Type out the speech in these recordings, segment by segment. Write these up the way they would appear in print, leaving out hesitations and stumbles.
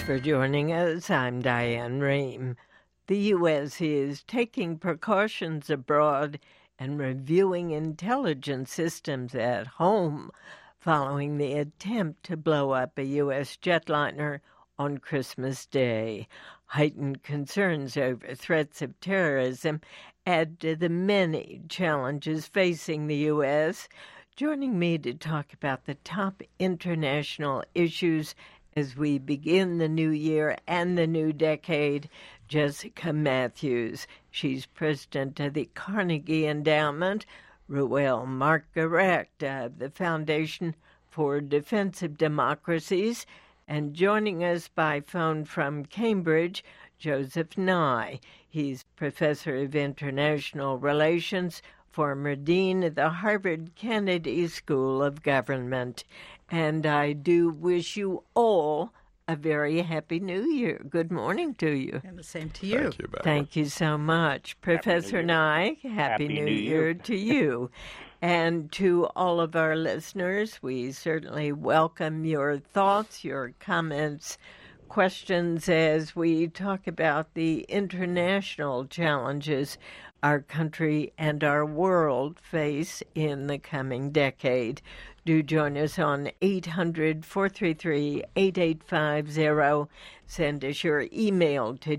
for joining us. I'm Diane Rehm. The U.S. is taking precautions abroad and reviewing intelligence systems at home following the attempt to blow up a U.S. jetliner on Christmas Day. Heightened concerns over threats of terrorism add to the many challenges facing the U.S. Joining me to talk about the top international issues as we begin the new year and the new decade, Jessica Matthews. She's president of the Carnegie Endowment, Reuel Marc-Gerecht of the Foundation for Defensive Democracies, and joining us by phone from Cambridge, Joseph Nye. He's professor of international relations, former dean of the Harvard Kennedy School of Government. And I do wish you all a very happy New Year. Good morning to you. And the same to you. Thank you, Becca. Thank you so much. Professor Nye, happy New Year to you. And to all of our listeners, we certainly welcome your thoughts, your comments, questions as we talk about the international challenges our country and our world face in the coming decade. Do join us on 800-433-8850. Send us your email to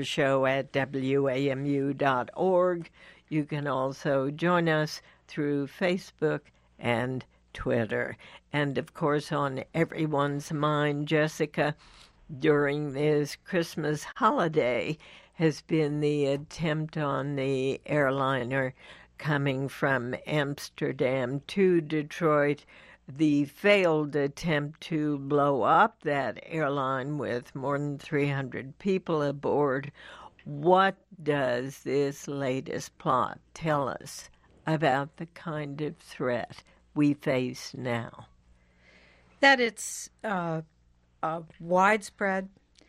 drshow@wamu.org. You can also join us through Facebook and Twitter. And, of course, on everyone's mind, Jessica, during this Christmas holiday has been the attempt on the airliner coming from Amsterdam to Detroit, the failed attempt to blow up that airline with more than 300 people aboard. What does this latest plot tell us about the kind of threat we face now? That it's widespread,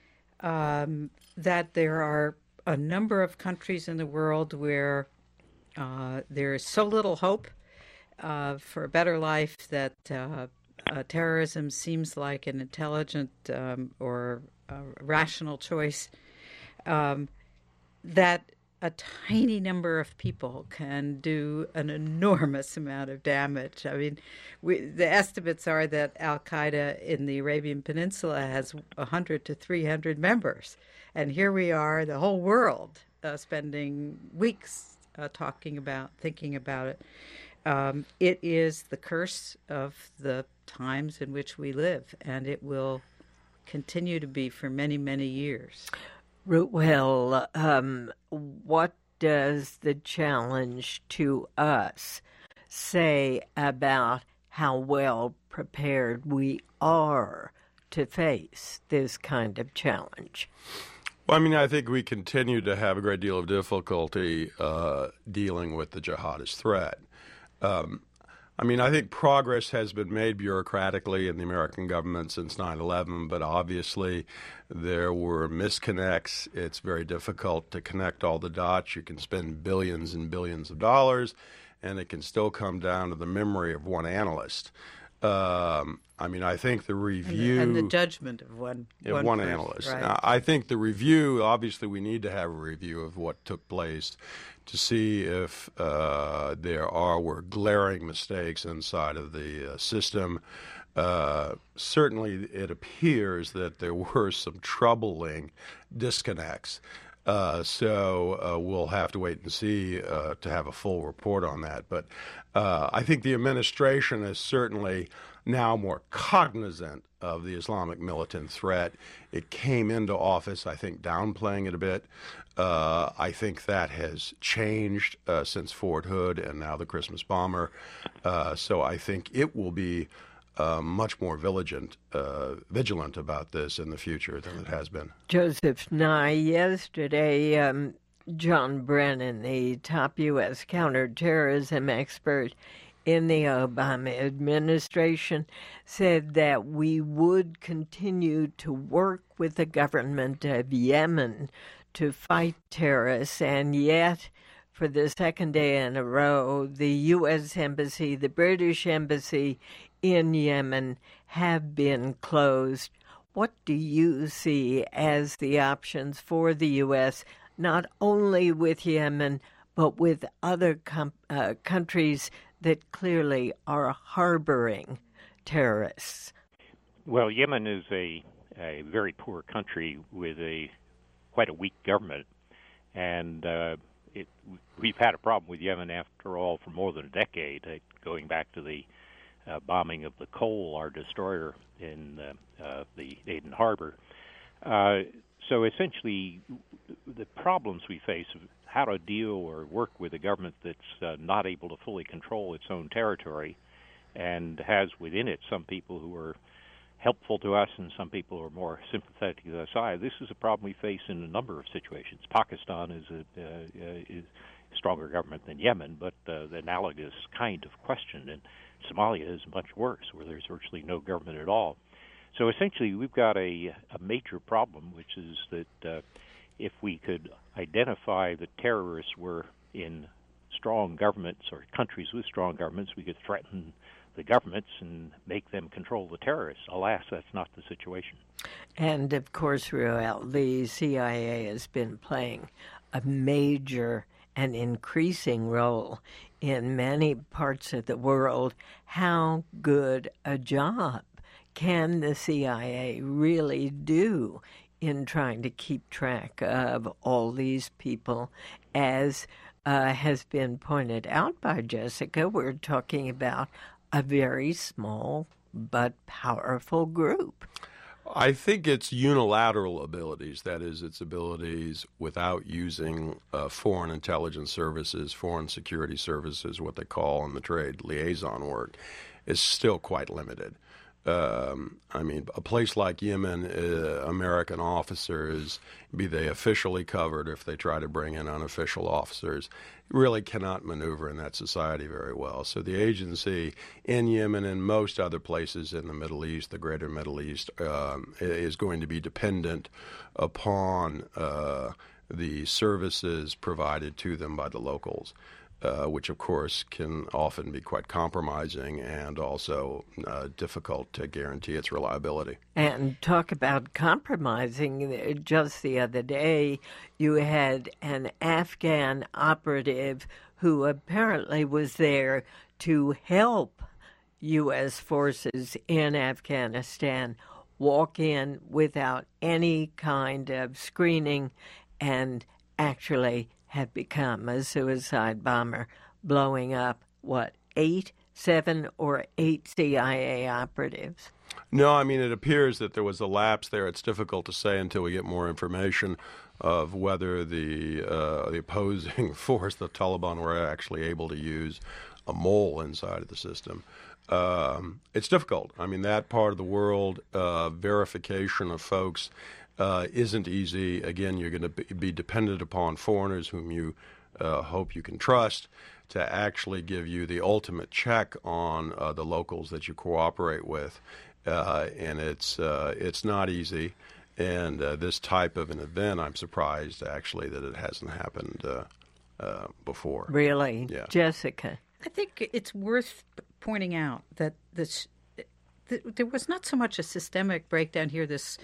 that there are a number of countries in the world where there is so little hope for a better life that terrorism seems like an intelligent or rational choice, that a tiny number of people can do an enormous amount of damage. I mean, the estimates are that Al-Qaeda in the Arabian Peninsula has 100 to 300 members. And here we are, the whole world, spending weeks thinking about it. It is the curse of the times in which we live, and it will continue to be for many, many years. Reuel, what does the challenge to us say about how well prepared we are to face this kind of challenge? Well, I mean, I think we continue to have a great deal of difficulty dealing with the jihadist threat. I mean, I think progress has been made bureaucratically in the American government since 9/11, but obviously there were misconnects. It's very difficult to connect all the dots. You can spend billions and billions of dollars, and it can still come down to the memory of one analyst. I mean, I think the review... And the judgment of one analyst. Right. Now, I think the review, obviously we need to have a review of what took place to see if there were glaring mistakes inside of the system. Certainly it appears that there were some troubling disconnects. So we'll have to wait and see to have a full report on that. But I think the administration is certainly now more cognizant of the Islamic militant threat. It came into office, I think, downplaying it a bit. I think that has changed since Fort Hood and now the Christmas bomber. So I think it will be much more vigilant about this in the future than it has been. Joseph Nye, yesterday, John Brennan, the top U.S. counterterrorism expert in the Obama administration, said that we would continue to work with the government of Yemen to fight terrorists, and yet for the second day in a row, the U.S. Embassy, the British Embassy in Yemen have been closed. What do you see as the options for the U.S., not only with Yemen, but with other countries that clearly are harboring terrorists? Well, Yemen is a very poor country with quite a weak government, and we've had a problem with Yemen, after all, for more than a decade, going back to the bombing of the Cole, our destroyer, in the Aden Harbor. So essentially, the problems we face of how to deal or work with a government that's not able to fully control its own territory and has within it some people who are helpful to us and some people who are more sympathetic to the side. This is a problem we face in a number of situations. Pakistan is a stronger government than Yemen, but the analogous kind of question. And Somalia is much worse, where there's virtually no government at all. So essentially, we've got a major problem, which is that if we could identify that terrorists were in strong governments or countries with strong governments, we could threaten the governments and make them control the terrorists. Alas, that's not the situation. And of course, Ruel, the CIA has been playing a major and increasing role in many parts of the world. How good a job can the CIA really do in trying to keep track of all these people? As has been pointed out by Jessica, we're talking about a very small but powerful group. I think it's unilateral abilities, that is, its abilities without using foreign intelligence services, foreign security services, what they call in the trade liaison work, is still quite limited. I mean, a place like Yemen, American officers, be they officially covered, if they try to bring in unofficial officers, really cannot maneuver in that society very well. So the agency in Yemen and most other places in the Middle East, the greater Middle East, is going to be dependent upon the services provided to them by the locals. Which, of course, can often be quite compromising and also difficult to guarantee its reliability. And talk about compromising. Just the other day, you had an Afghan operative who apparently was there to help U.S. forces in Afghanistan walk in without any kind of screening and actually had become a suicide bomber, blowing up, 7 or 8 CIA operatives? No, I mean, it appears that there was a lapse there. It's difficult to say until we get more information of whether the opposing force, the Taliban, were actually able to use a mole inside of the system. It's difficult. I mean, that part of the world, verification of folks isn't easy. Again, you're going to be dependent upon foreigners whom you hope you can trust to actually give you the ultimate check on the locals that you cooperate with. And it's not easy. And this type of an event, I'm surprised, actually, that it hasn't happened before. Really? Yeah. Jessica? I think it's worth pointing out that there was not so much a systemic breakdown here, this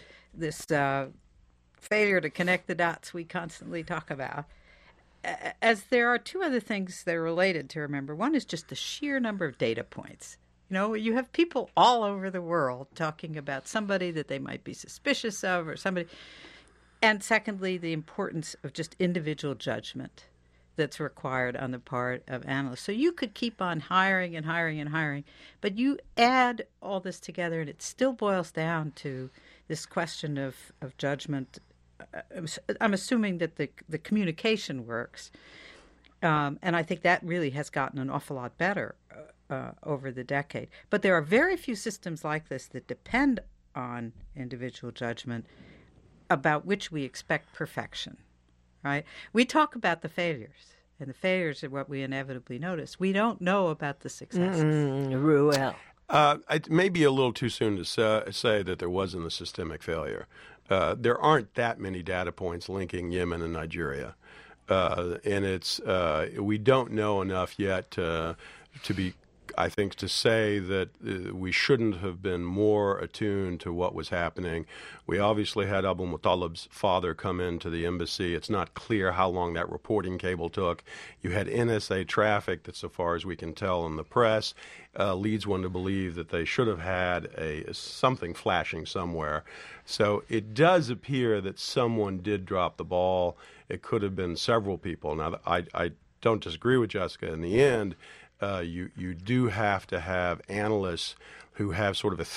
failure to connect the dots we constantly talk about, as there are two other things that are related to remember. One is just the sheer number of data points. You know, you have people all over the world talking about somebody that they might be suspicious of or somebody. And secondly, the importance of just individual judgment that's required on the part of analysts. So you could keep on hiring and hiring and hiring, but you add all this together and it still boils down to this question of judgment. I'm assuming that the communication works. And I think that really has gotten an awful lot better over the decade. But there are very few systems like this that depend on individual judgment about which we expect perfection, right? We talk about the failures, and the failures are what we inevitably notice. We don't know about the successes. Ruel. It may be a little too soon to say that there wasn't a systemic failure. There aren't that many data points linking Yemen and Nigeria. And we don't know enough yet to be I think to say that we shouldn't have been more attuned to what was happening. We obviously had Abu Muttalib's father come into the embassy. It's not clear how long that reporting cable took. You had NSA traffic that, so far as we can tell in the press, leads one to believe that they should have had something flashing somewhere. So it does appear that someone did drop the ball. It could have been several people. Now, I don't disagree with Jessica. In the end, you do have to have analysts who have sort of a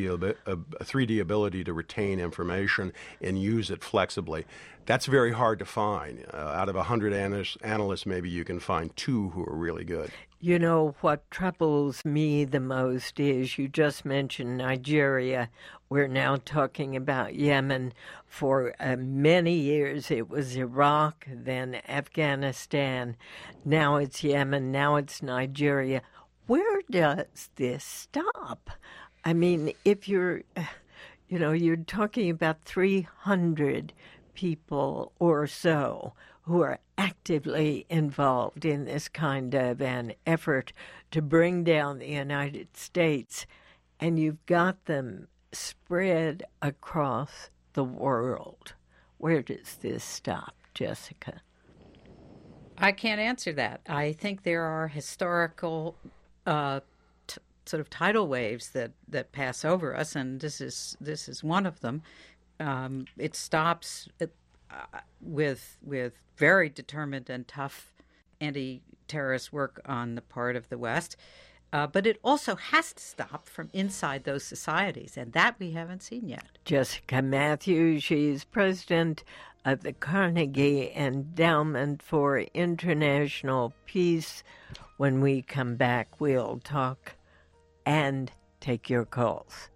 3D ability to retain information and use it flexibly. That's very hard to find. Out of 100 analysts, maybe you can find 2 who are really good. You know, what troubles me the most is you just mentioned Nigeria. We're now talking about Yemen. For many years, it was Iraq, then Afghanistan. Now it's Yemen. Now it's Nigeria. Where does this stop? I mean, if you're talking about 300 people or so who are actively involved in this kind of an effort to bring down the United States, and you've got them spread across the world. Where does this stop, Jessica? I can't answer that. I think there are historical sort of tidal waves that pass over us, and this is one of them. It stops with very determined and tough anti-terrorist work on the part of the West, but it also has to stop from inside those societies, and that we haven't seen yet. Jessica Matthews, she's president of the Carnegie Endowment for International Peace. When we come back, we'll talk and take your calls.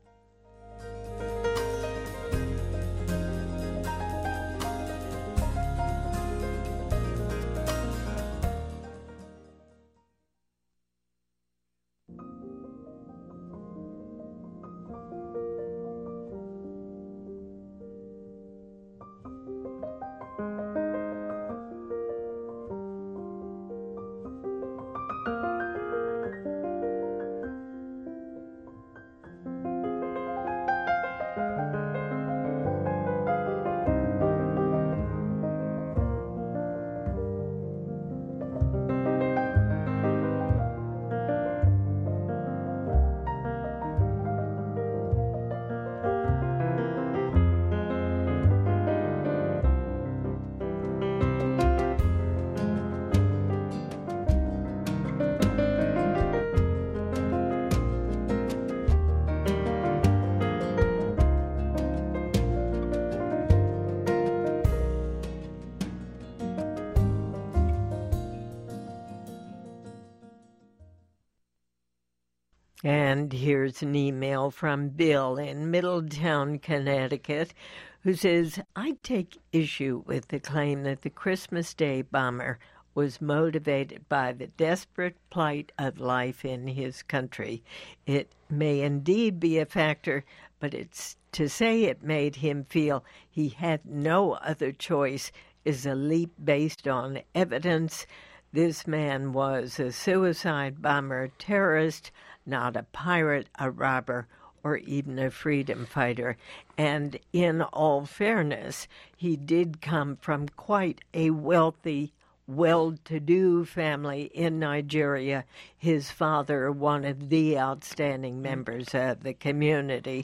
And here's an email from Bill in Middletown, Connecticut, who says, I take issue with the claim that the Christmas Day bomber was motivated by the desperate plight of life in his country. It may indeed be a factor, but to say it made him feel he had no other choice is a leap based on evidence. This man was a suicide bomber terrorist, not a pirate, a robber, or even a freedom fighter. And in all fairness, he did come from quite a wealthy, well-to-do family in Nigeria. His father, one of the outstanding members of the community.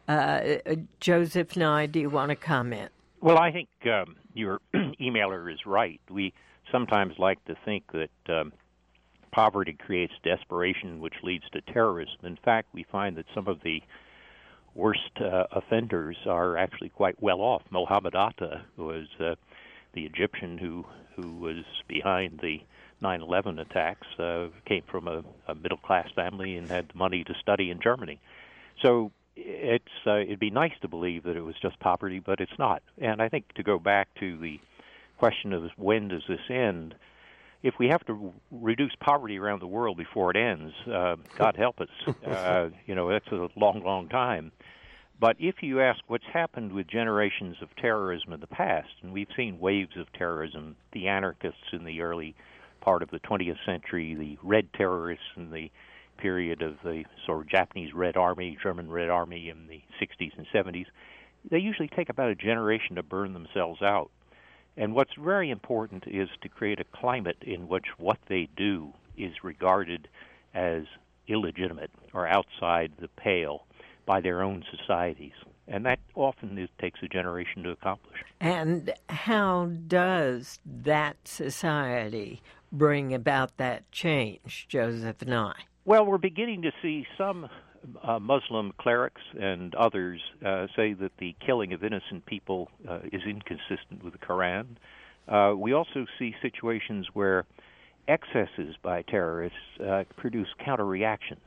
Joseph Nye, do you want to comment? Well, I think your emailer is right. We sometimes like to think that poverty creates desperation, which leads to terrorism. In fact, we find that some of the worst offenders are actually quite well off. Mohammed Atta was the Egyptian who was behind the 9/11 attacks, came from a middle-class family and had the money to study in Germany. So it'd be nice to believe that it was just poverty, but it's not. And I think to go back to the question of when does this end, if we have to reduce poverty around the world before it ends, God help us. That's a long, long time. But if you ask what's happened with generations of terrorism in the past, and we've seen waves of terrorism, the anarchists in the early part of the 20th century, the red terrorists in the period of the sort of Japanese Red Army, German Red Army in the 60s and 70s, they usually take about a generation to burn themselves out. And what's very important is to create a climate in which what they do is regarded as illegitimate or outside the pale by their own societies. And that often takes a generation to accomplish. And how does that society bring about that change, Joseph Nye? Well, we're beginning to see some Muslim clerics and others say that the killing of innocent people is inconsistent with the Quran. We also see situations where excesses by terrorists produce counter-reactions.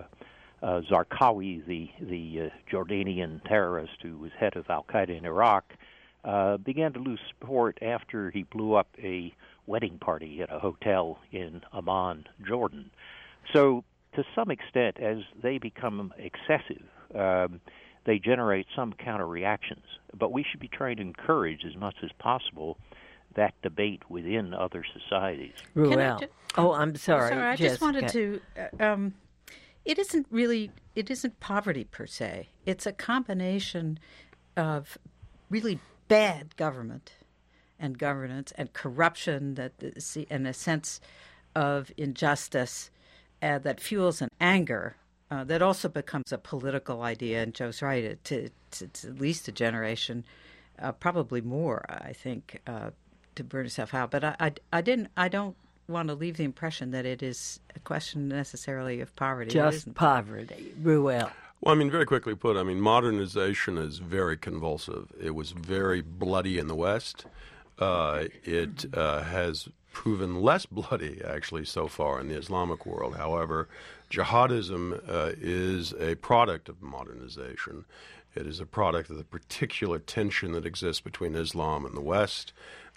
Zarqawi, the Jordanian terrorist who was head of al-Qaeda in Iraq, began to lose support after he blew up a wedding party at a hotel in Amman, Jordan. So to some extent, as they become excessive, they generate some counter-reactions. But we should be trying to encourage as much as possible that debate within other societies. Ruel. I'm sorry. I Jessica. just wanted to... It isn't poverty per se. It's a combination of really bad government and governance and corruption and a sense of injustice that fuels an anger that also becomes a political idea. And Joe's right, to at least a generation, probably more, I think, to burn itself out. But I don't want to leave the impression that it is a question necessarily of poverty. Just poverty. Ruel. Well, very very quickly put, modernization is very convulsive. It was very bloody in the West. It has proven less bloody, actually, so far in the Islamic world. However, jihadism is a product of modernization. It is a product of the particular tension that exists between Islam and the West.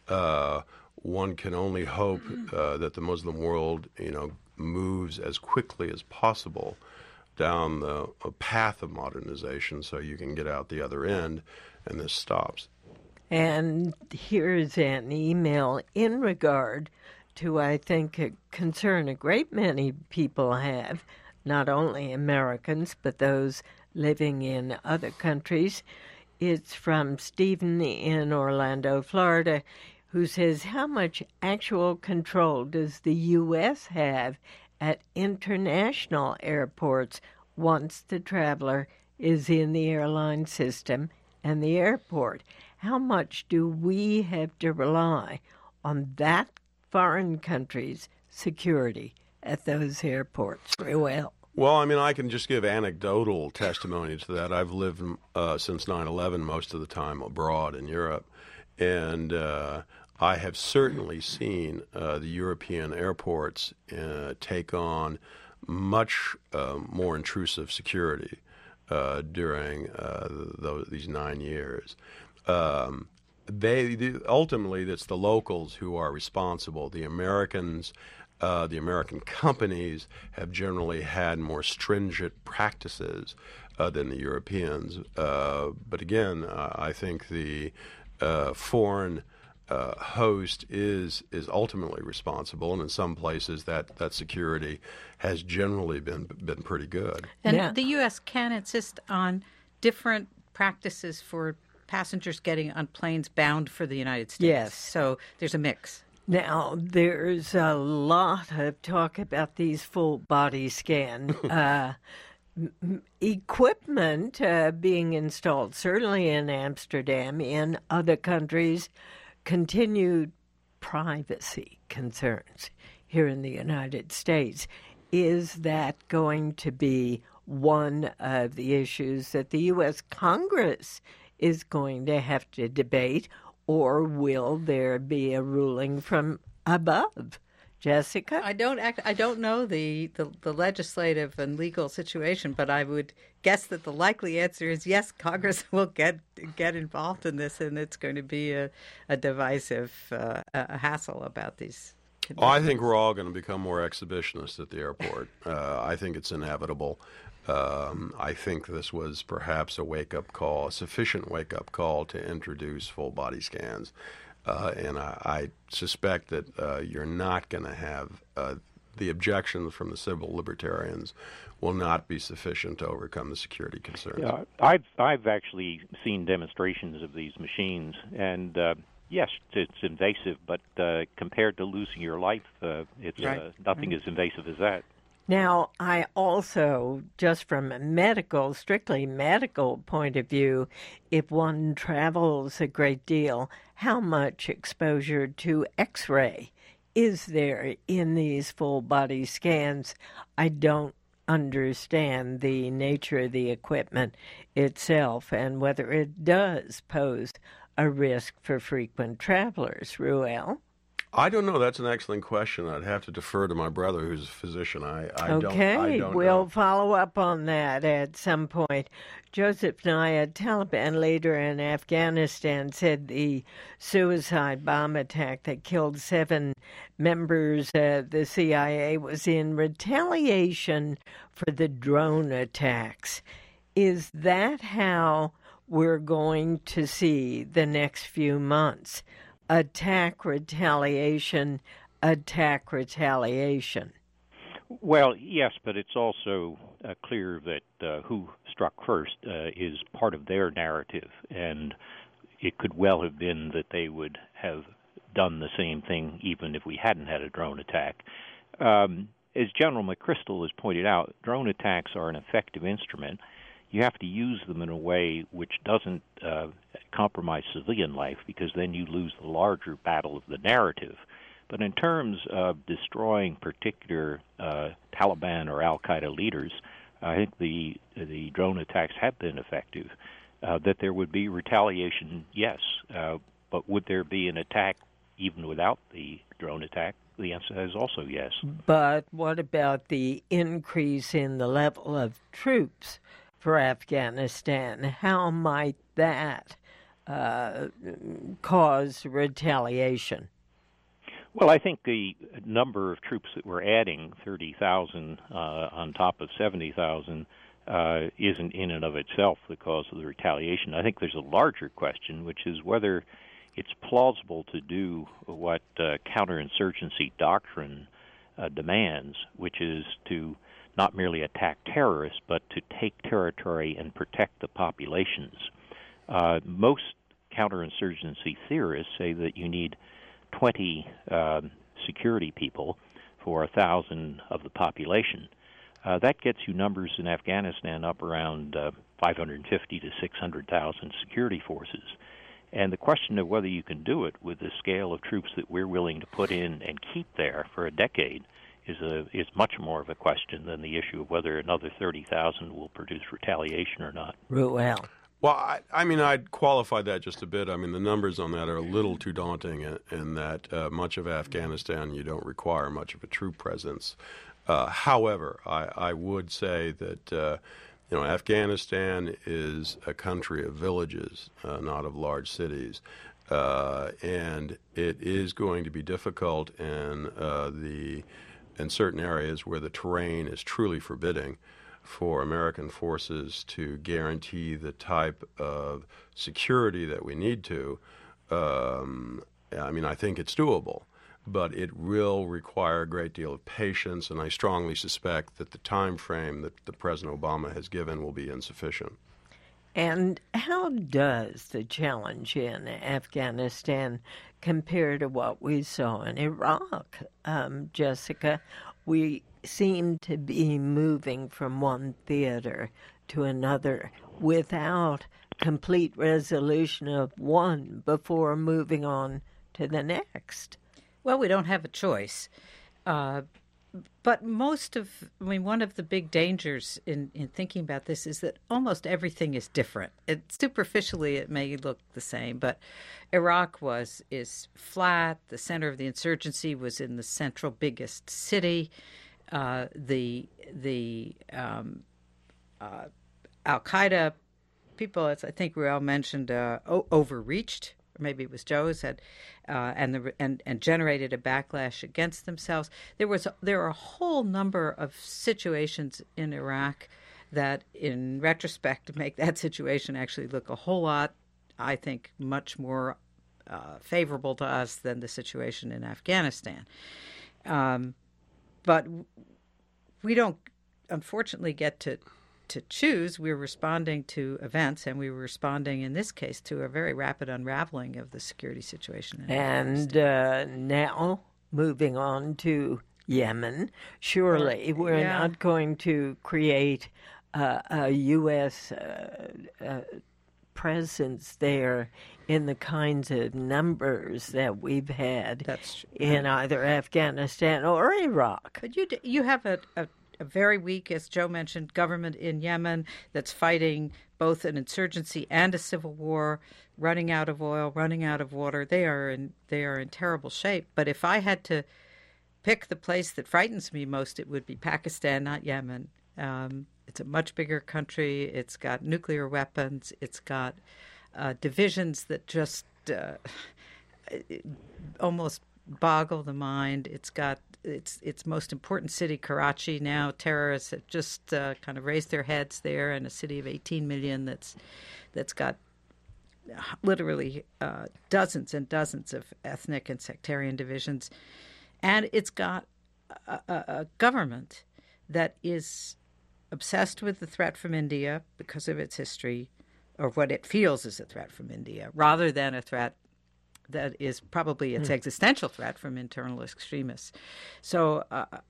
One can only hope that the Muslim world, moves as quickly as possible down the path of modernization so you can get out the other end, and this stops. And here's an email in regard to, I think, a concern a great many people have, not only Americans, but those living in other countries. It's from Stephen in Orlando, Florida, who says, how much actual control does the U.S. have at international airports once the traveler is in the airline system and the airport? How much do we have to rely on that foreign country's security at those airports? Well, I can just give anecdotal testimony to that. I've lived since 9/11 most of the time abroad in Europe, and I have certainly seen the European airports take on much more intrusive security during these 9 years. Ultimately, it's the locals who are responsible. The Americans, the American companies have generally had more stringent practices than the Europeans. But again, I think the foreign host is ultimately responsible, and in some places that security has generally been pretty good. And the U.S. can insist on different practices for passengers getting on planes bound for the United States. Yes. So there's a mix. Now, there's a lot of talk about these full body scan equipment being installed, certainly in Amsterdam, in other countries. Continued privacy concerns here in the United States. Is that going to be one of the issues that the U.S. Congress is going to have to debate, or will there be a ruling from above? Jessica? I don't know the legislative and legal situation, but I would guess that the likely answer is yes, Congress will get involved in this, and it's going to be a divisive a hassle about these. I think we're all going to become more exhibitionists at the airport. I think it's inevitable. I think this was perhaps a wake-up call, a sufficient wake-up call to introduce full body scans. And I suspect that you're not going to have the objections from the civil libertarians will not be sufficient to overcome the security concerns. Yeah, I've actually seen demonstrations of these machines, and yes, it's invasive, but compared to losing your life, it's nothing as invasive as that. Now, I also, just from a strictly medical point of view, if one travels a great deal, how much exposure to X-ray is there in these full-body scans? I don't understand the nature of the equipment itself and whether it does pose a risk for frequent travelers. Ruel? I don't know. That's an excellent question. I'd have to defer to my brother, who's a physician. I don't we'll know. follow up on that at some point. Joseph Nye, a Taliban leader in Afghanistan, said the suicide bomb attack that killed 7 members of the CIA was in retaliation for the drone attacks. Is that how we're going to see the next few months? Attack, retaliation, attack, retaliation. Well, yes, but it's also clear that who struck first is part of their narrative, and it could well have been that they would have done the same thing even if we hadn't had a drone attack. As General McChrystal has pointed out, drone attacks are an effective instrument. You have to use them in a way which doesn't compromise civilian life, because then you lose the larger battle of the narrative. But in terms of destroying particular Taliban or al-Qaeda leaders, I think the drone attacks have been effective. That there would be retaliation, yes. But would there be an attack even without the drone attack? The answer is also yes. But what about the increase in the level of troops for Afghanistan? How might that cause retaliation? Well, I think the number of troops that we're adding, 30,000 on top of 70,000, isn't in and of itself the cause of the retaliation. I think there's a larger question, which is whether it's plausible to do what counterinsurgency doctrine demands, which is to not merely attack terrorists, but to take territory and protect the populations. Most counterinsurgency theorists say that you need 20 security people for 1,000 of the population. That gets you numbers in Afghanistan up around 550 to 600,000 security forces. And the question of whether you can do it with the scale of troops that we're willing to put in and keep there for a decade is much more of a question than the issue of whether another 30,000 will produce retaliation or not. Ruel. Well, I mean, I'd qualify that just a bit. I mean, the numbers on that are a little too daunting in that much of Afghanistan, you don't require much of a troop presence. However, I would say that Afghanistan is a country of villages, not of large cities, and it is going to be difficult in certain areas where the terrain is truly forbidding for American forces to guarantee the type of security that we need to. I think it's doable, but it will require a great deal of patience, and I strongly suspect that the time frame that the President Obama has given will be insufficient. And how does the challenge in Afghanistan compare to what we saw in Iraq? Jessica, we seem to be moving from one theater to another without complete resolution of one before moving on to the next. Well, we don't have a choice. But one of the big dangers in thinking about this is that almost everything is different. Superficially, it may look the same, but Iraq is flat. The center of the insurgency was in the central biggest city. The Al-Qaeda people, as I think Ruel mentioned, overreached. Maybe it was Joe said, and generated a backlash against themselves. There are a whole number of situations in Iraq that, in retrospect, make that situation actually look a whole lot, I think, much more favorable to us than the situation in Afghanistan. but we don't, unfortunately, get to choose. We're responding to events, and we were responding in this case to a very rapid unraveling of the security situation. And now, moving on to Yemen, surely we're not going to create a U.S. Presence there in the kinds of numbers that we've had in either Afghanistan or Iraq. But you have a very weak, as Joe mentioned, government in Yemen that's fighting both an insurgency and a civil war, running out of oil, running out of water. They are in terrible shape. But if I had to pick the place that frightens me most, it would be Pakistan, not Yemen. It's a much bigger country. It's got nuclear weapons. It's got divisions that just almost boggle the mind. It's got its most important city, Karachi. Now terrorists have just kind of raised their heads there, in a city of 18 million that's got literally dozens and dozens of ethnic and sectarian divisions, and it's got a government that is obsessed with the threat from India because of its history, or what it feels is a threat from India, rather than a threat that is probably its existential threat from internal extremists. So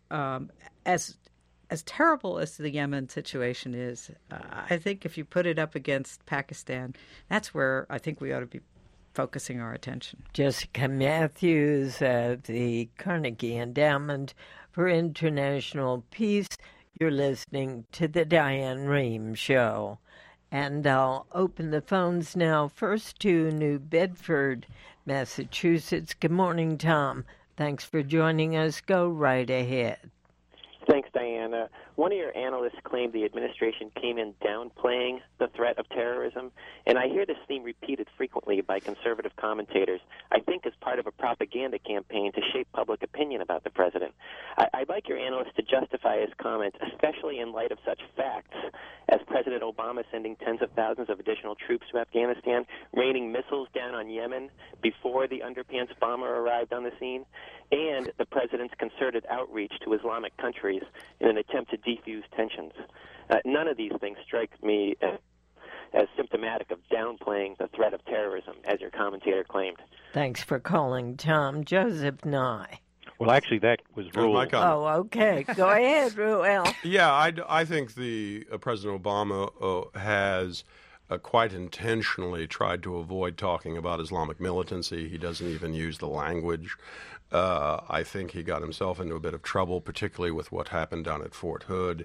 as terrible as the Yemen situation is, I think if you put it up against Pakistan, that's where I think we ought to be focusing our attention. Jessica Matthews of the Carnegie Endowment for International Peace. You're listening to the Diane Rehm Show. And I'll open the phones now, first to New Bedford, Massachusetts. Good morning, Tom. Thanks for joining us. Go right ahead. Thanks, Diana. One of your analysts claimed the administration came in downplaying the threat of terrorism, and I hear this theme repeated frequently by conservative commentators, I think as part of a propaganda campaign to shape public opinion about the president. I'd like your analyst to justify his comment, especially in light of such facts as President Obama sending tens of thousands of additional troops to Afghanistan, raining missiles down on Yemen before the underpants bomber arrived on the scene, and the president's concerted outreach to Islamic countries in an attempt to defuse tensions. None of these things strike me as symptomatic of downplaying the threat of terrorism, as your commentator claimed. Thanks for calling, Tom. Joseph Nye. Well, actually, that was Ruel. Oh, okay. Go ahead, Ruel. Yeah, I think the President Obama has quite intentionally tried to avoid talking about Islamic militancy. He doesn't even use the language. I think he got himself into a bit of trouble, particularly with what happened down at Fort Hood.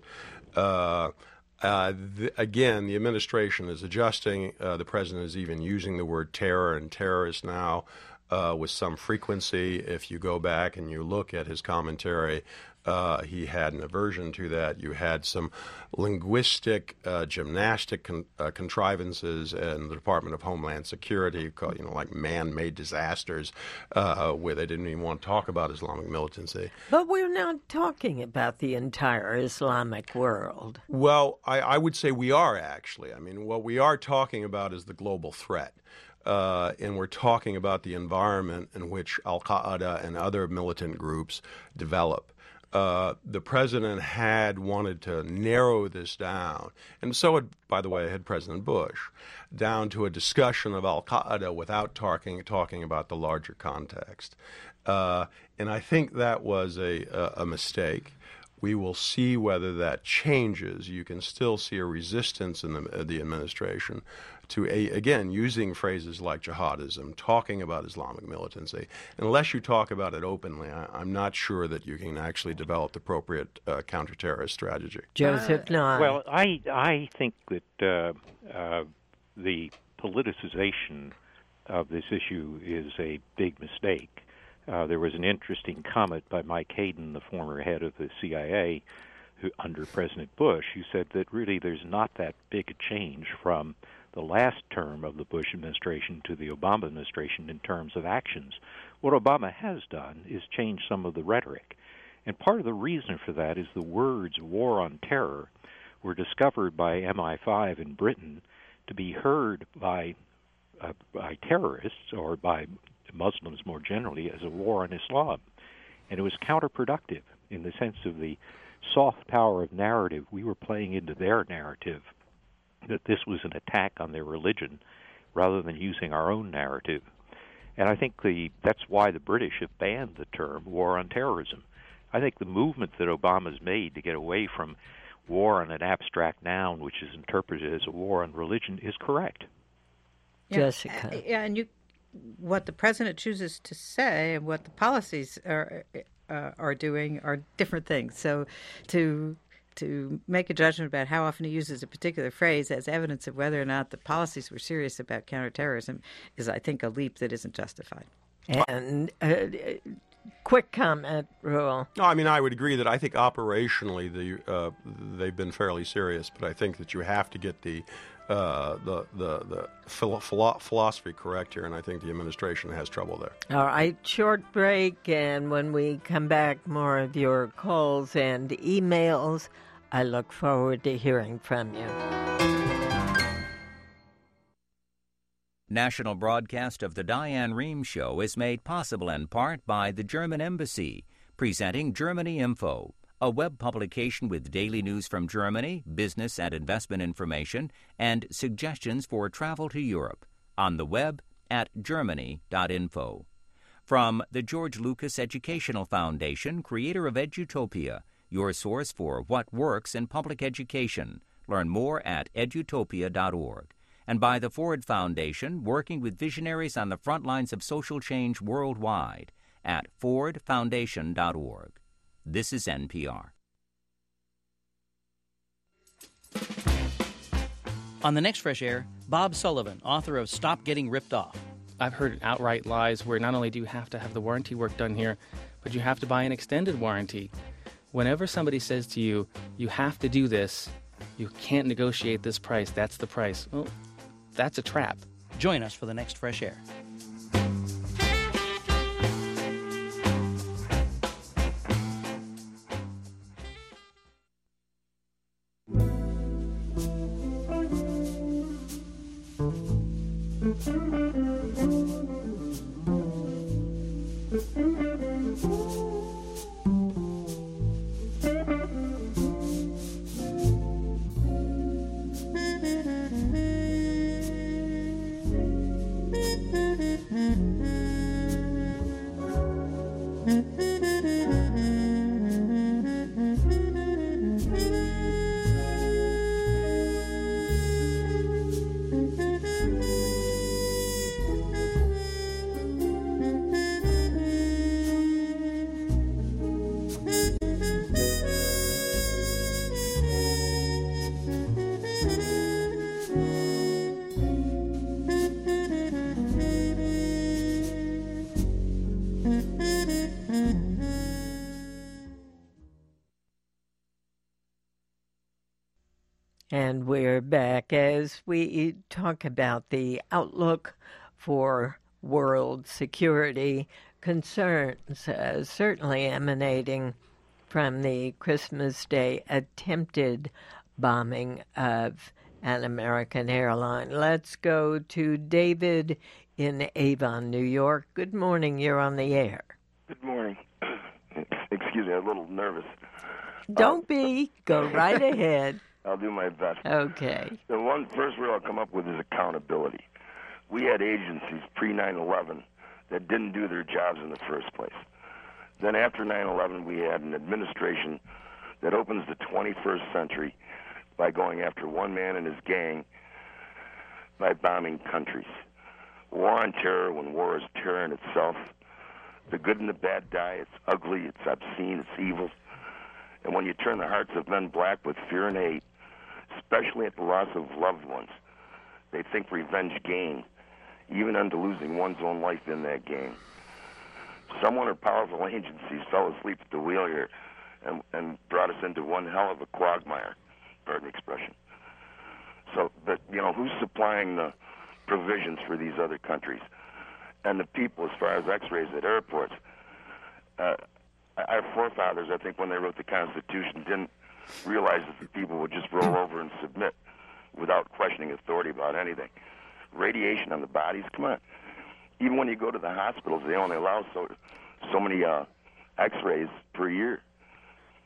Again, the administration is adjusting. The president is even using the word terror and terrorist now with some frequency. If you go back and you look at his commentary, he had an aversion to that. You had some linguistic gymnastic contrivances in the Department of Homeland Security, called, like man-made disasters, where they didn't even want to talk about Islamic militancy. But we're not talking about the entire Islamic world. Well, I would say we are, actually. I mean, what we are talking about is the global threat. And we're talking about the environment in which al-Qaeda and other militant groups develop. The president had wanted to narrow this down, and so had, by the way, had President Bush, down to a discussion of al-Qaeda without talking about the larger context. And I think that was a mistake. We will see whether that changes. You can still see a resistance in the administration to, again, using phrases like jihadism, talking about Islamic militancy. Unless you talk about it openly, I'm not sure that you can actually develop the appropriate counterterrorist strategy. Joseph Nye. Well, I think that the politicization of this issue is a big mistake. There was an interesting comment by Mike Hayden, the former head of the CIA, who, under President Bush, who said that really there's not that big a change from the last term of the Bush administration to the Obama administration in terms of actions. What Obama has done is change some of the rhetoric. And part of the reason for that is the words war on terror were discovered by MI5 in Britain to be heard by terrorists or by Muslims more generally as a war on Islam. And it was counterproductive in the sense of the soft power of narrative. We were playing into their narrative, that this was an attack on their religion, rather than using our own narrative. And I think that's why the British have banned the term war on terrorism. I think the movement that Obama's made to get away from war on an abstract noun, which is interpreted as a war on religion, is correct. Yeah. Jessica. Yeah, and what the president chooses to say and what the policies are doing are different things. So to make a judgment about how often he uses a particular phrase as evidence of whether or not the policies were serious about counterterrorism is, I think, a leap that isn't justified. And quick comment, Rule. No, I mean, I would agree that I think operationally they've been fairly serious, but I think that you have to get the philosophy correct here, and I think the administration has trouble there. All right, short break, and when we come back, more of your calls and emails. I look forward to hearing from you. National broadcast of the Diane Rehm Show is made possible in part by the German Embassy, presenting Germany Info, a web publication with daily news from Germany, business and investment information, and suggestions for travel to Europe, on the web at germany.info. From the George Lucas Educational Foundation, creator of Edutopia, your source for what works in public education. Learn more at edutopia.org. And by the Ford Foundation, working with visionaries on the front lines of social change worldwide at fordfoundation.org. This is NPR. On the next Fresh Air, Bob Sullivan, author of Stop Getting Ripped Off. I've heard outright lies where not only do you have to have the warranty work done here, but you have to buy an extended warranty. Whenever somebody says to you, you have to do this, you can't negotiate this price, that's the price. Well, that's a trap. Join us for the next Fresh Air. And we're back as we talk about the outlook for world security concerns, certainly emanating from the Christmas Day attempted bombing of an American airline. Let's go to David in Avon, New York. Good morning. You're on the air. Good morning. Excuse me, I'm a little nervous. Don't be. Go right ahead. I'll do my best. Okay. The first word I'll come up with is accountability. We had agencies pre-9/11 that didn't do their jobs in the first place. Then after 9/11, we had an administration that opens the 21st century by going after one man and his gang by bombing countries. War on terror, when war is terror in itself. The good and the bad die. It's ugly, it's obscene, it's evil. And when you turn the hearts of men black with fear and hate, especially at the loss of loved ones, they think revenge gain, even unto losing one's own life in that game. Someone or powerful agencies fell asleep at the wheel here and brought us into one hell of a quagmire, pardon the expression. So, but, who's supplying the provisions for these other countries? And the people, as far as x-rays at airports, our forefathers, I think, when they wrote the Constitution, didn't realize that the people would just roll over and submit without questioning authority about anything. Radiation on the bodies, come on. Even when you go to the hospitals, they only allow so many x-rays per year.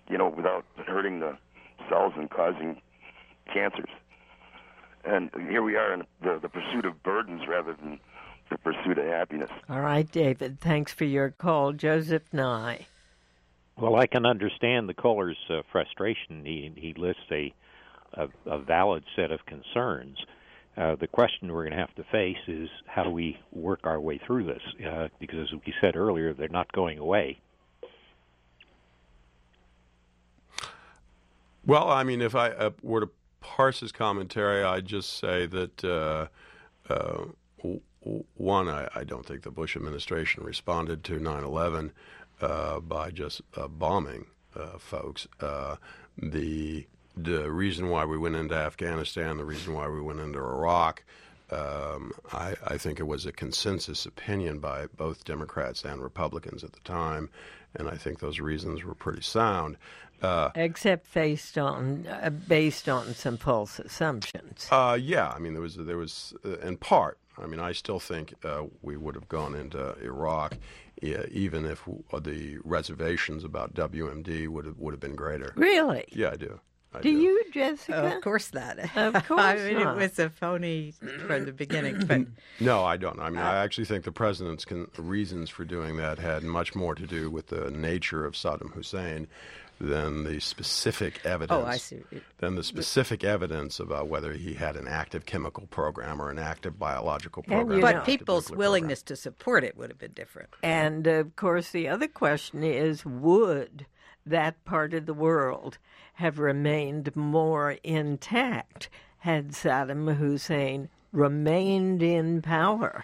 without hurting the cells and causing cancers. And here we are in the pursuit of burdens rather than the pursuit of happiness. All right, David, thanks for your call. Joseph Nye. Well, I can understand the caller's frustration. He lists a valid set of concerns. The question we're going to have to face is how do we work our way through this? Because as we said earlier, they're not going away. Well, I mean, if I were to parse his commentary, I'd just say that, one, I don't think the Bush administration responded to 9/11 by just bombing folks. The reason why we went into Afghanistan, the reason why we went into Iraq, I think it was a consensus opinion by both Democrats and Republicans at the time, and I think those reasons were pretty sound. Except based on some false assumptions. Yeah, I mean there was in part. I mean, I still think we would have gone into Iraq, even if the reservations about WMD would have been greater. Really? Yeah, I do. Do you, Jessica? Of course not. Of course I mean, not. it was a phony from the beginning. But No, I don't. I mean, I actually think the president's reasons for doing that had much more to do with the nature of Saddam Hussein than the specific evidence. Oh, I see. Than the specific evidence about whether he had an active chemical program or an active biological program. But people's willingness to support it would have been different. And, of course, the other question is, would that part of the world have remained more intact had Saddam Hussein remained in power?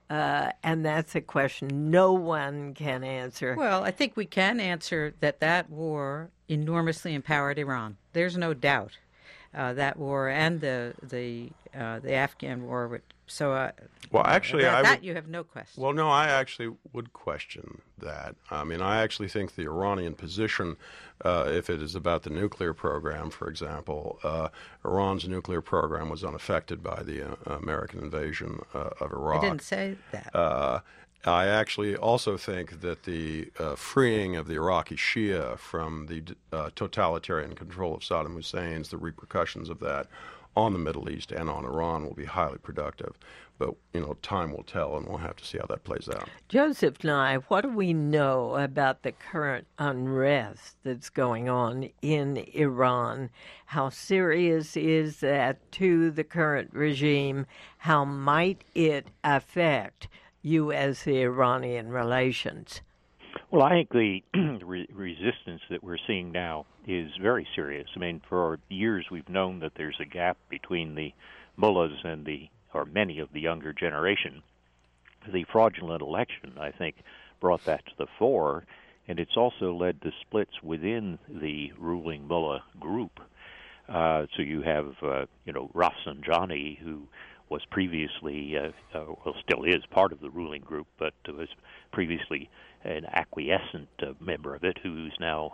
And that's a question no one can answer. Well, I think we can answer that war enormously empowered Iran. There's no doubt that war and the Afghan war. So, well, actually, you have no question. Well, no, I actually would question that. I mean, I actually think the Iranian position, if it is about the nuclear program, for example, Iran's nuclear program was unaffected by the American invasion of Iraq. I didn't say that. I actually also think that the freeing of the Iraqi Shia from the totalitarian control of Saddam Hussein's, the repercussions of that on the Middle East and on Iran will be highly productive. But, time will tell, and we'll have to see how that plays out. Joseph Nye, what do we know about the current unrest that's going on in Iran? How serious is that to the current regime? How might it affect U.S.-Iranian relations? Well, I think the resistance that we're seeing now is very serious. I mean, for years we've known that there's a gap between the mullahs and many of the younger generation. The fraudulent election, I think, brought that to the fore, and it's also led to splits within the ruling mullah group. So you have, Rafsanjani, who was previously, still is part of the ruling group, but was previously an acquiescent member of it, who's now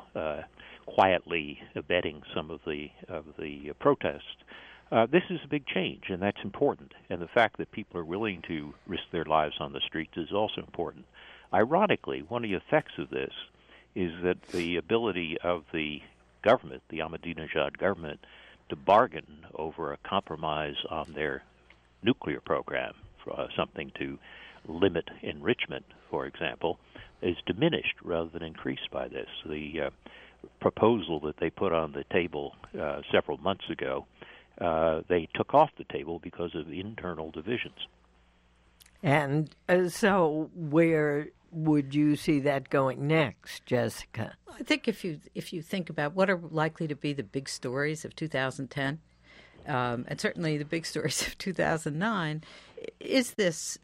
quietly abetting some of the protests. This is a big change, and that's important. And the fact that people are willing to risk their lives on the streets is also important. Ironically, one of the effects of this is that the ability of the government, the Ahmadinejad government, to bargain over a compromise on their nuclear program, something to limit enrichment, for example, is diminished rather than increased by this. The proposal that they put on the table several months ago, they took off the table because of internal divisions. And so where would you see that going next, Jessica? I think if you think about what are likely to be the big stories of 2010, and certainly the big stories of 2009, is this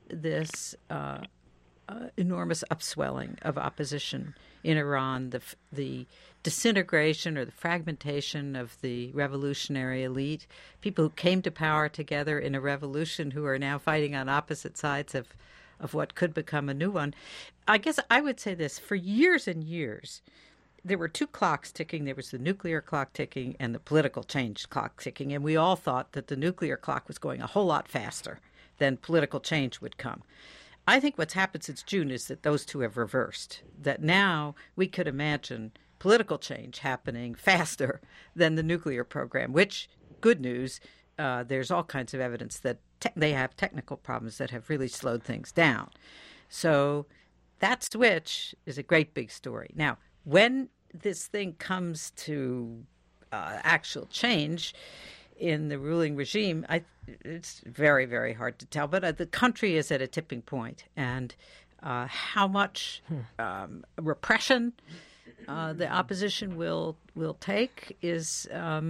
enormous upswelling of opposition in Iran, the disintegration or the fragmentation of the revolutionary elite, people who came to power together in a revolution who are now fighting on opposite sides of what could become a new one. I guess I would say this, for years and years, there were two clocks ticking. There was the nuclear clock ticking and the political change clock ticking, and we all thought that the nuclear clock was going a whole lot faster than political change would come. I think what's happened since June is that those two have reversed, that now we could imagine political change happening faster than the nuclear program, which, good news, there's all kinds of evidence that they have technical problems that have really slowed things down. So that switch is a great big story. Now, when this thing comes to actual change in the ruling regime, it's very, very hard to tell. But the country is at a tipping point, and how much repression the opposition will take is,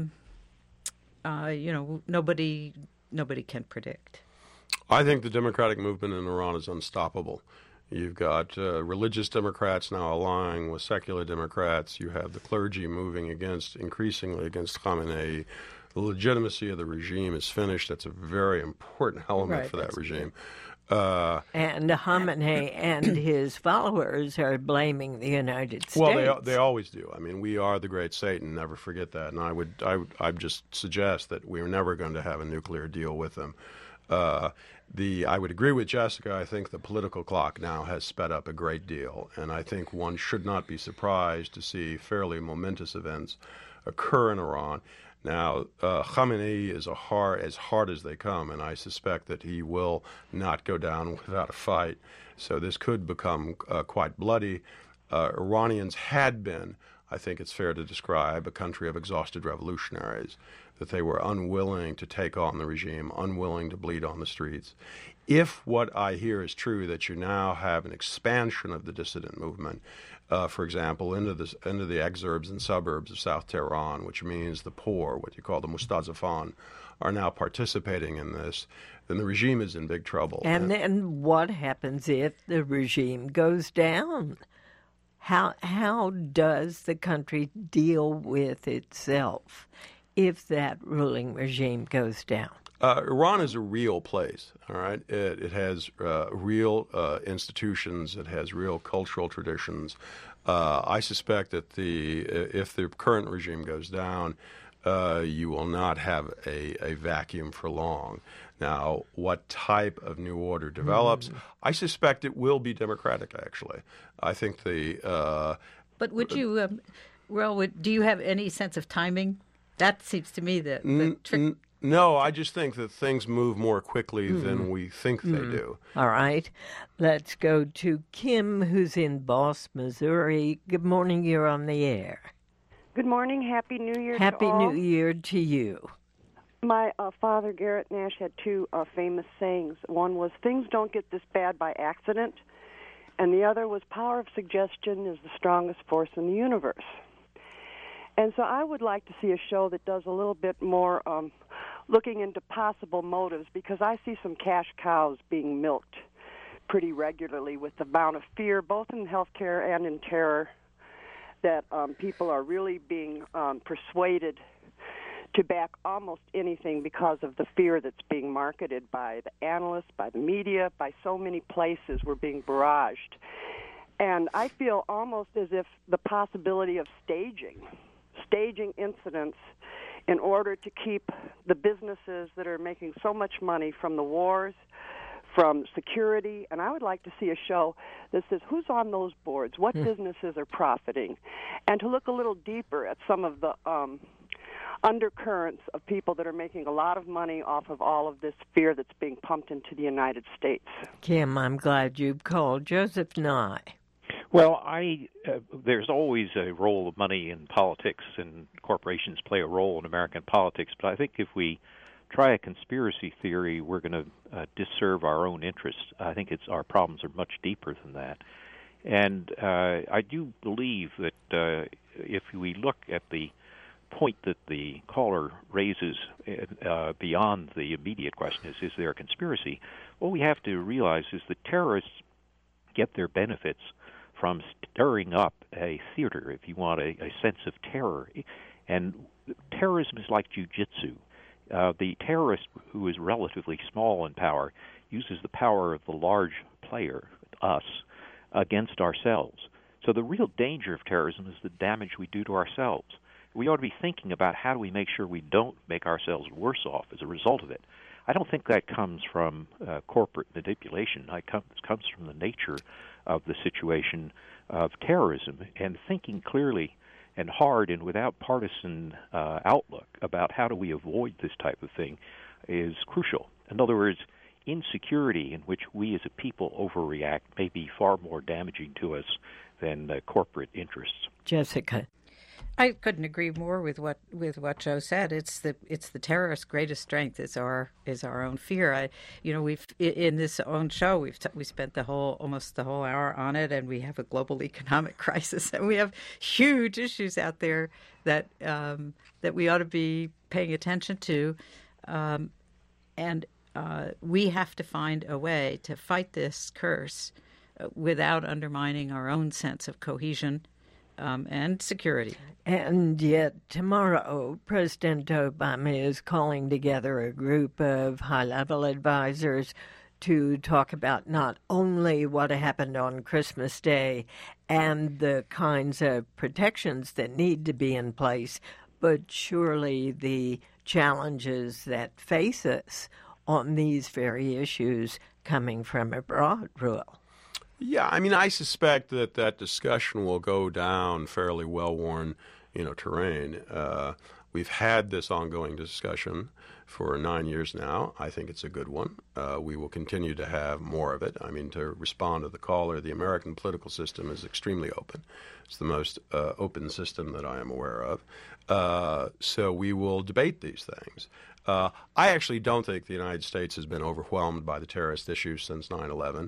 nobody can predict. I think the democratic movement in Iran is unstoppable. You've got religious Democrats now allying with secular Democrats. You have the clergy moving increasingly against Khamenei. The legitimacy of the regime is finished. That's a very important element for that regime. And Khamenei and his followers are blaming the United States. Well, they always do. I mean, we are the great Satan. Never forget that. And I'd just suggest that we're never going to have a nuclear deal with them. I would agree with Jessica. I think the political clock now has sped up a great deal, and I think one should not be surprised to see fairly momentous events occur in Iran. Now, Khamenei is as hard as they come, and I suspect that he will not go down without a fight. So this could become quite bloody. Iranians had been, I think it's fair to describe, a country of exhausted revolutionaries, that they were unwilling to take on the regime, unwilling to bleed on the streets. If what I hear is true, that you now have an expansion of the dissident movement, for example, into the exurbs and suburbs of South Tehran, which means the poor, what you call the Mustazafan, are now participating in this, then the regime is in big trouble. And then what happens if the regime goes down? How does the country deal with itself if that ruling regime goes down? Iran is a real place, all right? It has real institutions. It has real cultural traditions. I suspect that if the current regime goes down, you will not have a vacuum for long. Now, what type of new order develops? I suspect it will be democratic, actually. I think But would you, do you have any sense of timing? That seems to me the trick. No, I just think that things move more quickly than we think they do. All right. Let's go to Kim, who's in Boss, Missouri. Good morning. You're on the air. Good morning. Happy New Year to all. Happy New Year to you. My father, Garrett Nash, had two famous sayings. One was, things don't get this bad by accident. And the other was, power of suggestion is the strongest force in the universe. And so I would like to see a show that does a little bit more looking into possible motives, because I see some cash cows being milked pretty regularly with the amount of fear, both in healthcare and in terror, that people are really being persuaded to back almost anything because of the fear that's being marketed by the analysts, by the media, by so many places. We're being barraged. And I feel almost as if the possibility of staging incidents in order to keep the businesses that are making so much money from the wars, from security, and I would like to see a show that says who's on those boards, what businesses are profiting, and to look a little deeper at some of the undercurrents of people that are making a lot of money off of all of this fear that's being pumped into the United States. Kim, I'm glad you called. Joseph Nye. Well, there's always a role of money in politics, and corporations play a role in American politics. But I think if we try a conspiracy theory, we're going to disserve our own interests. I think our problems are much deeper than that. And I do believe that if we look at the point that the caller raises beyond the immediate question is there a conspiracy? What we have to realize is that terrorists get their benefits from stirring up a theater, if you want, a sense of terror. And terrorism is like jiu-jitsu. The terrorist, who is relatively small in power, uses the power of the large player, us, against ourselves. So the real danger of terrorism is the damage we do to ourselves. We ought to be thinking about how do we make sure we don't make ourselves worse off as a result of it. I don't think that comes from corporate manipulation. It comes from the nature of the situation of terrorism, and thinking clearly and hard and without partisan outlook about how do we avoid this type of thing is crucial. In other words, insecurity in which we as a people overreact may be far more damaging to us than corporate interests. Jessica. I couldn't agree more with what Joe said. It's the terrorists' greatest strength is our own fear. We've in this own show we spent almost the whole hour on it, and we have a global economic crisis, and we have huge issues out there that we ought to be paying attention to, and we have to find a way to fight this curse without undermining our own sense of cohesion and security. And yet tomorrow, President Obama is calling together a group of high-level advisors to talk about not only what happened on Christmas Day and the kinds of protections that need to be in place, but surely the challenges that face us on these very issues coming from abroad, Ruel. Yeah, I mean, I suspect that discussion will go down fairly well-worn, terrain. We've had this ongoing discussion for 9 years now. I think it's a good one. We will continue to have more of it. I mean, to respond to the caller, the American political system is extremely open. It's the most open system that I am aware of. So we will debate these things. I actually don't think the United States has been overwhelmed by the terrorist issues since 9/11.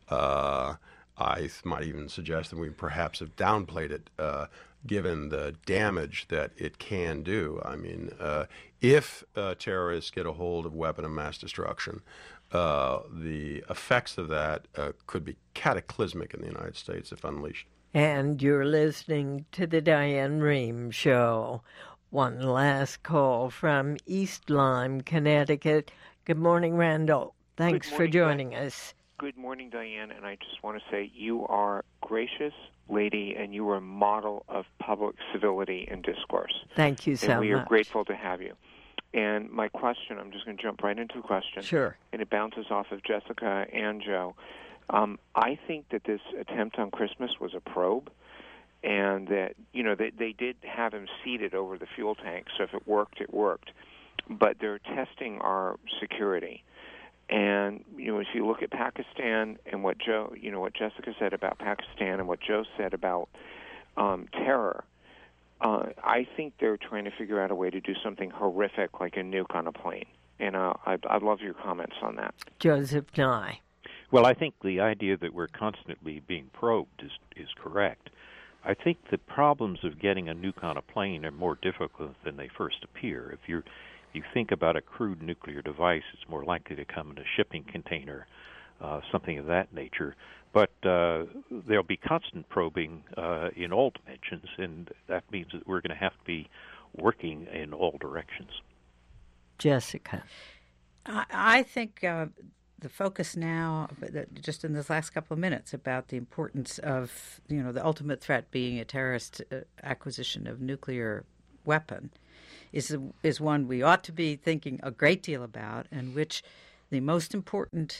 I might even suggest that we perhaps have downplayed it, given the damage that it can do. I mean, if terrorists get a hold of weapon of mass destruction, the effects of that could be cataclysmic in the United States if unleashed. And you're listening to the Diane Rehm Show. One last call from East Lyme, Connecticut. Good morning, Randall. Thanks for joining us. Good morning, Diane, and I just want to say you are a gracious lady, and you are a model of public civility and discourse. Thank you so much. And we are grateful to have you. And my question, I'm just going to jump right into the question. Sure. And it bounces off of Jessica and Joe. I think that this attempt on Christmas was a probe, and that, they did have him seated over the fuel tank, so if it worked, it worked. But they're testing our security. And, if you look at Pakistan and what Jessica said about Pakistan and what Joe said about terror, I think they're trying to figure out a way to do something horrific like a nuke on a plane. And I'd love your comments on that. Joseph Nye. Well, I think the idea that we're constantly being probed is correct. I think the problems of getting a nuke on a plane are more difficult than they first appear. If you think about a crude nuclear device, it's more likely to come in a shipping container, something of that nature. But there'll be constant probing in all dimensions, and that means that we're going to have to be working in all directions. Jessica. I think the focus now, just in this last couple of minutes, about the importance of, the ultimate threat being a terrorist acquisition of nuclear weapon, is one we ought to be thinking a great deal about, and which the most important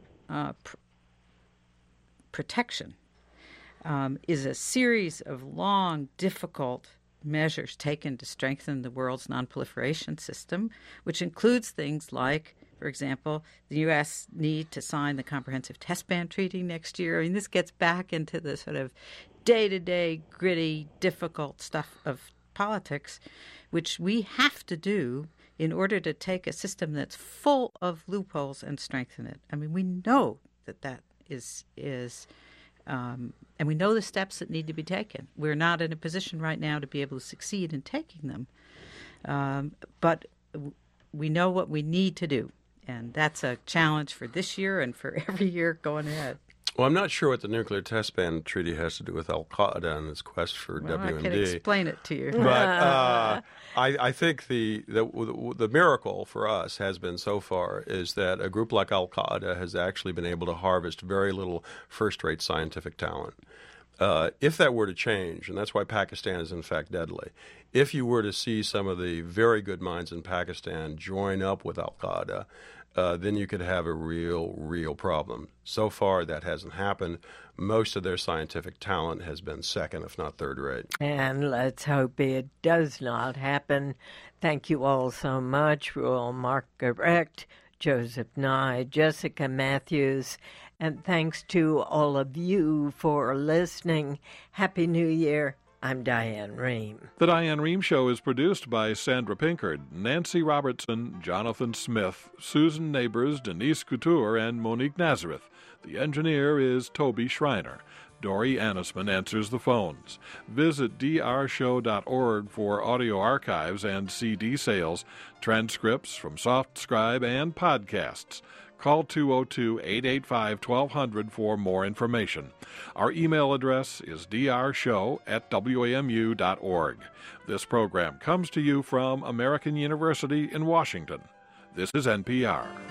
protection is a series of long, difficult measures taken to strengthen the world's nonproliferation system, which includes things like, for example, the U.S. need to sign the Comprehensive Test Ban Treaty next year. I mean, this gets back into the sort of day-to-day, gritty, difficult stuff of politics, which we have to do in order to take a system that's full of loopholes and strengthen it. I mean, we know that is and we know the steps that need to be taken. We're not in a position right now to be able to succeed in taking them, but we know what we need to do, and that's a challenge for this year and for every year going ahead. Well, I'm not sure what the Nuclear Test Ban Treaty has to do with Al-Qaeda and its quest for WMD. I can explain it to you. But I think the miracle for us has been so far is that a group like Al-Qaeda has actually been able to harvest very little first-rate scientific talent. If that were to change, and that's why Pakistan is in fact deadly, if you were to see some of the very good minds in Pakistan join up with Al-Qaeda, then you could have a real problem. So far, that hasn't happened. Most of their scientific talent has been second, if not third rate. And let's hope it does not happen. Thank you all so much, Roel Mark-Gerecht, Joseph Nye, Jessica Matthews, and thanks to all of you for listening. Happy New Year. I'm Diane Rehm. The Diane Rehm Show is produced by Sandra Pinkard, Nancy Robertson, Jonathan Smith, Susan Neighbors, Denise Couture, and Monique Nazareth. The engineer is Toby Schreiner. Dory Annisman answers the phones. Visit drshow.org for audio archives and CD sales, transcripts from SoftScribe, and podcasts. Call 202-885-1200 for more information. Our email address is drshow@wamu.org. This program comes to you from American University in Washington. This is NPR.